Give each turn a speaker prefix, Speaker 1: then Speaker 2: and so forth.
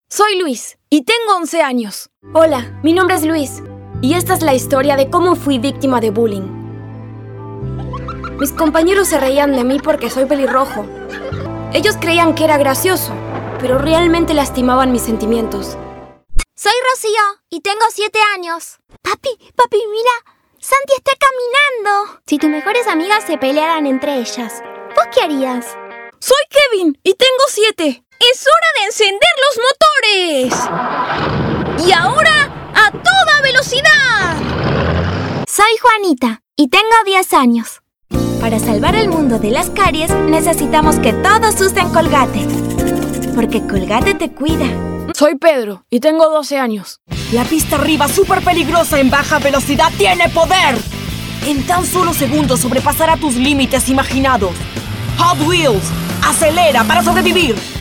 Speaker 1: Soy Luis y tengo 11 años.
Speaker 2: Hola, mi nombre es Luis y esta es la historia de cómo fui víctima de bullying. Mis compañeros se reían de mí porque soy pelirrojo. Ellos creían que era gracioso, pero realmente lastimaban mis sentimientos.
Speaker 3: Soy Rocío y tengo 7 años. Papi, mira, Santi está caminando. Si tus mejores amigas se pelearan entre ellas, ¿vos qué harías?
Speaker 1: Soy Kevin y tengo 7. ¡Es hora de encender los motores! ¡Y ahora a toda velocidad!
Speaker 3: Soy Juanita y tengo 10 años. Para salvar el mundo de las caries, necesitamos que todos usen Colgate. Porque Colgate te cuida.
Speaker 1: Soy Pedro y tengo 12 años.
Speaker 4: La pista arriba, súper peligrosa en baja velocidad, tiene poder. En tan solo segundos sobrepasará tus límites imaginados. Hot Wheels, acelera para sobrevivir.